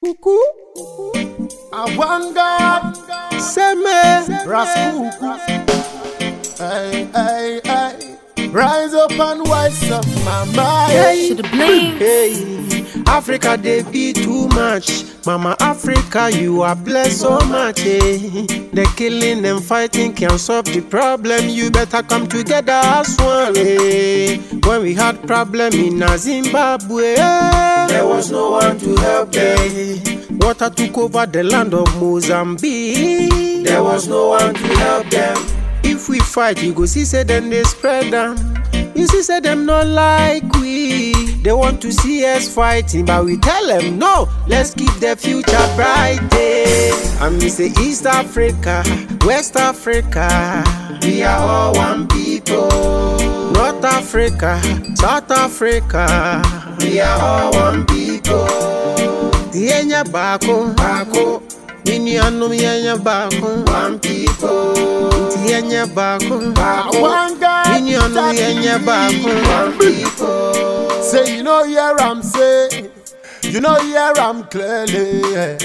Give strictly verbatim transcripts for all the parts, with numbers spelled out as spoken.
Kuku Awanga Seme Raskuku. Hey, hey, hey. Rise up and wise up my mind. Hey, hey. Africa they be too much. Mama Africa, you are blessed so much. Eh? The killing and fighting can't solve the problem. You better come together as one. Eh? When we had problem in Zimbabwe, there was no one to help them. Water took over the land of Mozambique. There was no one to help them. If we fight, you go see say them they spread them. You see say them not like we. They want to see us fighting, but we tell them no. Let's keep the future bright. Eh? And we say East Africa, West Africa, we are all one people. North Africa, South Africa, we are all one people. Tienya bako, bako. Mini anu mienya bako, one people. Tienya bako, bako. Mini anu mienya bako, one people. Say you know hear I'm say, you know hear I'm clearly.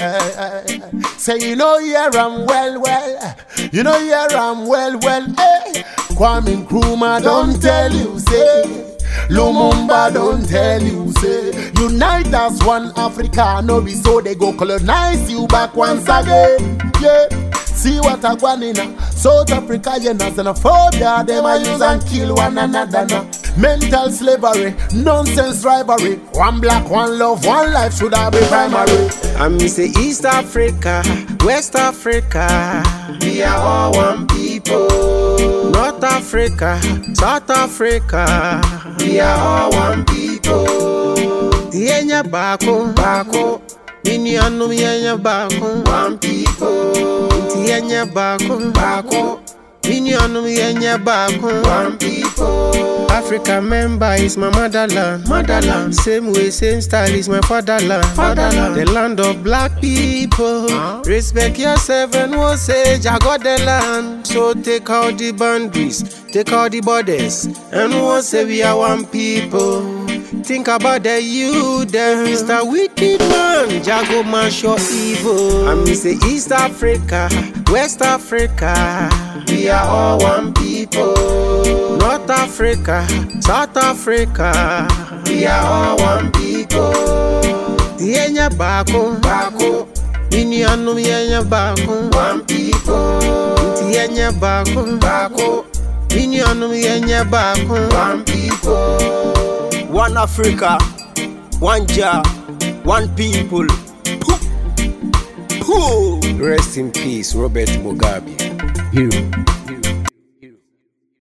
Say you know hear I'm well well, you know hear I'm well well. Hey, Kwame Nkrumah don't tell you say. Lumumba don't tell you say unite as one Africa, no be so they go colonize you back once again. Yeah, see what I want in South Africa, yeah, xenophobia, them a use and kill one another now. Mental slavery, nonsense rivalry. One black, one love, one life should have been primary. I mean say East Africa, West Africa, we are all one people. North Africa, South Africa, we are all one people. Tienya bako, bako. Mini anu mienya bako, one people. Tienya bako, bako. Mini anu mienya bako, one people. Africa member is my motherland, motherland. Same way, same style is my fatherland, fatherland. The land of black people. Huh? Respect yourself and we'll say I got the land. So take out the boundaries, take out the borders, and we'll say we are one people. Think about the youth, them Mister Wicked Man, Jago mash your evil. I mean say East Africa, West Africa, we are all one people. North Africa, South Africa, we are all one people. Tienya bako, bako. Mini anu mienya bako, one people. Tienya bako, bako. Mini anu mienya bako, one people. One Africa, one Jah, one people. Pooh. Pooh. Rest in peace, Robert Mugabe. Hero.